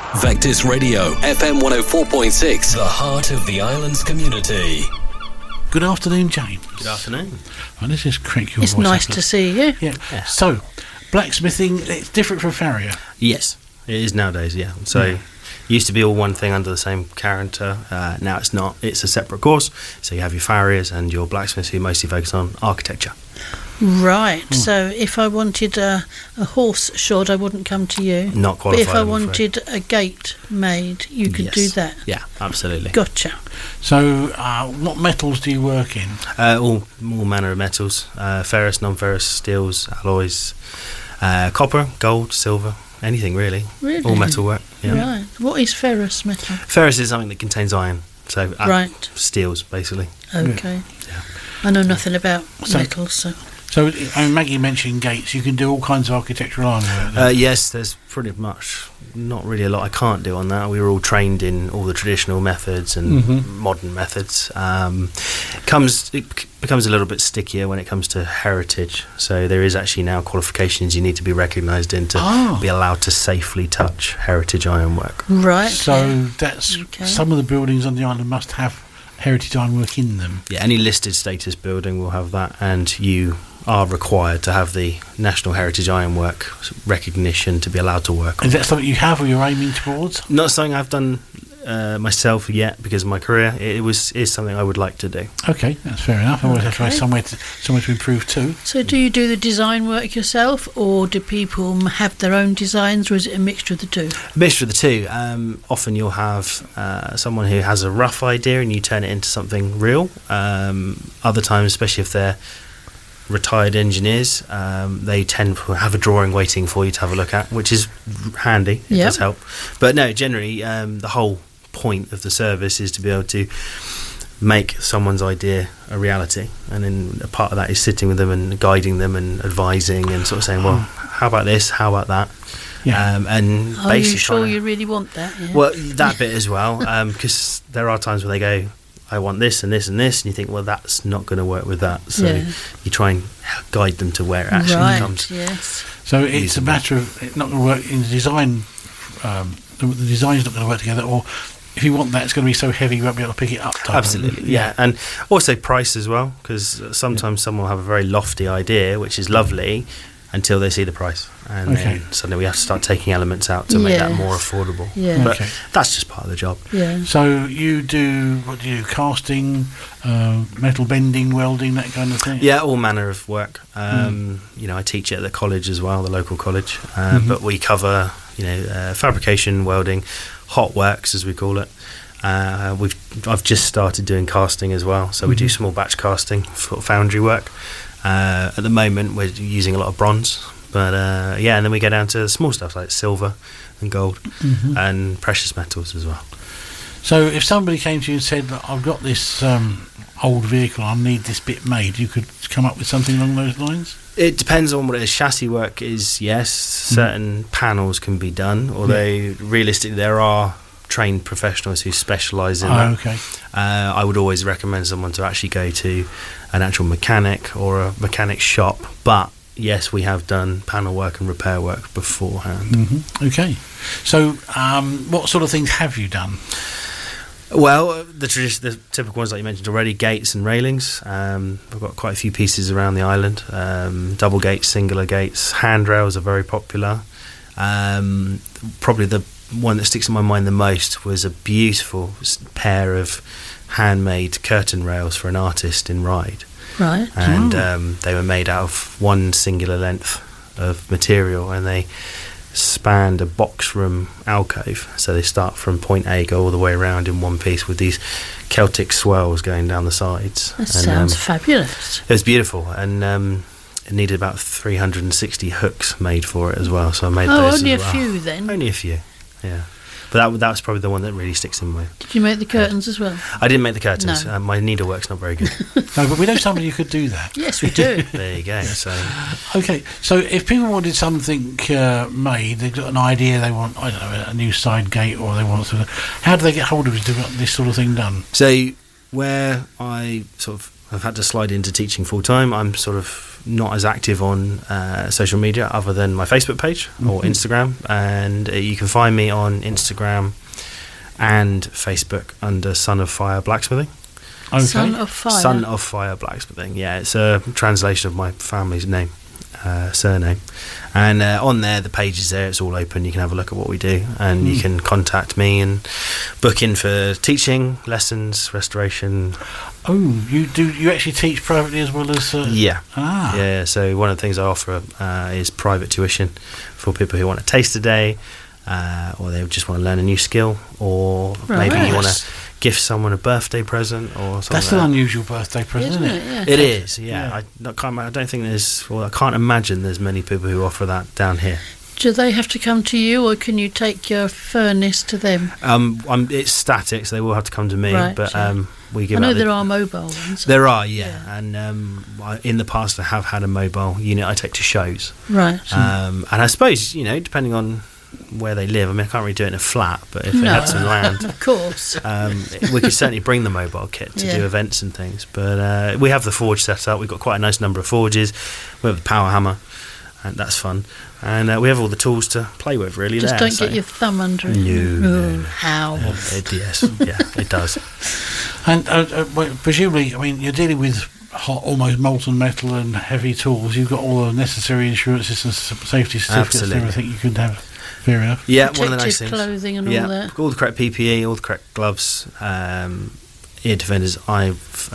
Vectis Radio, FM 104.6, the heart of the island's community. Good afternoon, James. Good afternoon. Well, let's just crank your It's voice nice up. to see you. Yeah. So, blacksmithing, it's different from farrier. Yes, it is nowadays, yeah. So, it used to be all one thing under the same character. Now it's not. It's a separate course. So you have your farriers and your blacksmiths who mostly focus on architecture. Right, so if I wanted a horse shod, I wouldn't come to you. Not But qualified, if I I'm afraid. wanted a gate made, you could do Yes. that. Yeah, absolutely. Gotcha. So, what metals do you work in? All manner of metals. Ferrous, non-ferrous, steels, alloys, copper, gold, silver, anything really. Really? All metal work. Yeah. Right. What is ferrous metal? Ferrous is something that contains iron. So Right. steels, basically. Okay. Yeah. I know nothing about So- metals, so... So, I mean, Maggie mentioned gates. You can do all kinds of architectural ironwork. then? Yes, there's pretty much not really a lot I can't do on that. We were all trained in all the traditional methods and modern methods. It becomes a little bit stickier when it comes to heritage. So there is actually now qualifications you need to be recognised in to be allowed to safely touch heritage ironwork. Right. So, that's Okay. some of the buildings on the island must have heritage ironwork in them. Yeah, any listed status building will have that, and you are required to have the National Heritage Ironwork recognition to be allowed to work on. Is that something you have or you're aiming towards? Not something I've done myself yet because of my career. Is something I would like to do. Okay, that's fair enough. I always have to have Okay. somewhere to improve too. So do you do the design work yourself, or do people have their own designs, or is it a mixture of the two? A mixture of the two. Often you'll have someone who has a rough idea and you turn it into something real. Other times, especially if they're retired engineers, they tend to have a drawing waiting for you to have a look at, which is handy. It Yep. does help. But no, generally, the whole point of the service is to be able to make someone's idea a reality, and then a part of that is sitting with them and guiding them and advising and sort of saying, well, how about this, how about that, Yeah. and Are basically you sure trying to- you really want that? Yeah. well, that bit as well, because there are times where they go, I want this and this and this, and you think, well, that's not going to work with that. So Yeah. you try and guide them to where it actually right, comes. yes. So it's a matter of it not going to work in the design. The design's not going to work together, or if you want that, it's going to be so heavy you won't be able to pick it up. type of- Absolutely, yeah. And also price as well, because sometimes someone will have a very lofty idea, which is lovely, until they see the price. And Okay. then suddenly we have to start taking elements out to make that Yes. more affordable. Yeah. But Okay. that's just part of the job. Yeah. So you do what do you do? Casting, metal bending, welding, that kind of thing. Yeah, all manner of work. I teach at the college as well, the local college. But we cover, fabrication, welding, hot works as we call it. I've just started doing casting as well, so we do small batch casting for foundry work. At the moment, we're using a lot of bronze, but and then we go down to small stuff like silver and gold and precious metals as well. So if somebody came to you and said, "Look, I've got this old vehicle, I need this bit made," you could come up with something along those lines? It depends on what it is. Chassis work is, yes, certain panels can be done, although realistically there are trained professionals who specialise in that. Okay. I would always recommend someone to actually go to an actual mechanic or a mechanic shop, but yes, we have done panel work and repair work beforehand. Okay. So what sort of things have you done? Well, the typical ones like you mentioned already, gates and railings. I've got quite a few pieces around the island. Double gates, singular gates, handrails are very popular. Probably the one that sticks in my mind the most was a beautiful pair of handmade curtain rails for an artist in Ryde. Right. And they were made out of one singular length of material, and they spanned a box room alcove, so they start from point A, go all the way around in one piece with these Celtic swells going down the sides. That sounds fabulous. It was beautiful, and it needed about 360 hooks made for it as well, so I made those Only a as well. few then. Only a few, yeah. But that was probably the one that really sticks in my... Did you make the curtains as well? I didn't make the curtains. No. My needlework's not very good. No, but we know somebody who could do that. Yes, we do. There you go. So Okay, so if people wanted something made, they've got an idea, they want, I don't know, a new side gate, or they want something, how do they get hold of you to get this sort of thing done? So where I sort of I've had to slide into teaching full time. I'm sort of not as active on social media other than my Facebook page or Instagram, and you can find me on Instagram and Facebook under Son of Fire Blacksmithing. Okay. Son of Fire. Son of Fire Blacksmithing. Yeah, it's a translation of my family's name, surname. And on there, the page is there. It's all open. You can have a look at what we do, and you can contact me and book in for teaching, lessons, restoration. Oh, you do? You actually teach privately as well as? Yeah. Ah. Yeah. So one of the things I offer is private tuition for people who want to taste a day, or they just want to learn a new skill, or maybe you want to gift someone a birthday present or something. That's an unusual birthday present, isn't it? Yeah. It is, yeah. I don't think I can't imagine there's many people who offer that down here. Do they have to come to you, or can you take your furnace to them? It's static, so they will have to come to me. Right, but sure. we give. I know out there are mobile ones. There are, yeah. And in the past, I have had a mobile unit I take to shows. Right. And I suppose depending on where they live. I mean, I can't really do it in a flat, but if they had some land, of course, we could certainly bring the mobile kit to do events and things. But we have the forge set up. We've got quite a nice number of forges. We have the power hammer, and that's fun. And we have all the tools to play with, really. Just don't get your thumb under it. No. How? Yes, it does. And presumably, I mean, you're dealing with hot, almost molten metal and heavy tools. You've got all the necessary insurances and safety certificates and everything you could have. Fair enough. Yeah, protective one of the nice things. Clothing and all that. All the correct PPE, all the correct gloves, ear defenders, eye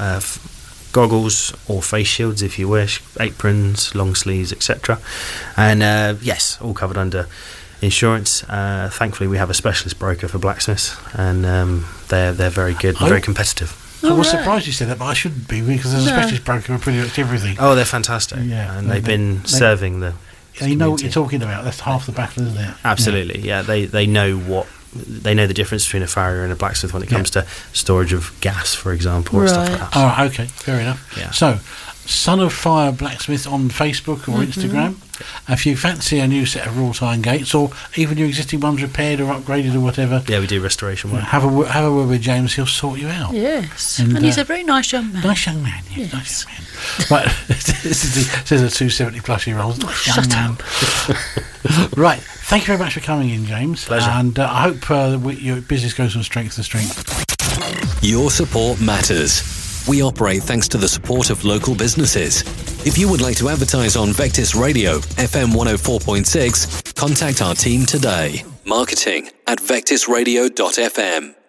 goggles or face shields if you wish, aprons, long sleeves, etc. And yes, all covered under insurance. Thankfully, we have a specialist broker for blacksmiths, and they're very good and very competitive. I was surprised you said that, but I shouldn't be, because there's a specialist broker for pretty much everything. Oh, they're fantastic. Yeah, and they've been serving the. And you know what you're talking about. That's half the battle, isn't it? Absolutely, yeah. They know the difference between a farrier and a blacksmith when it comes to storage of gas, for example, or stuff like that. Oh, okay, fair enough. Yeah. So, Son of Fire Blacksmith on Facebook or Instagram. If you fancy a new set of wrought iron gates, or even your existing ones repaired or upgraded or whatever, we do restoration work. Have a word with James. He'll sort you out. Yes, and he's a very nice young man. Nice young man. Yes. Nice young man. Right, this is a 270-plus-year-old. Shut up. Right, thank you very much for coming in, James. Pleasure. And I hope your business goes from strength to strength. Your support matters. We operate thanks to the support of local businesses. If you would like to advertise on Vectis Radio, FM 104.6, contact our team today. Marketing@vectisradio.fm.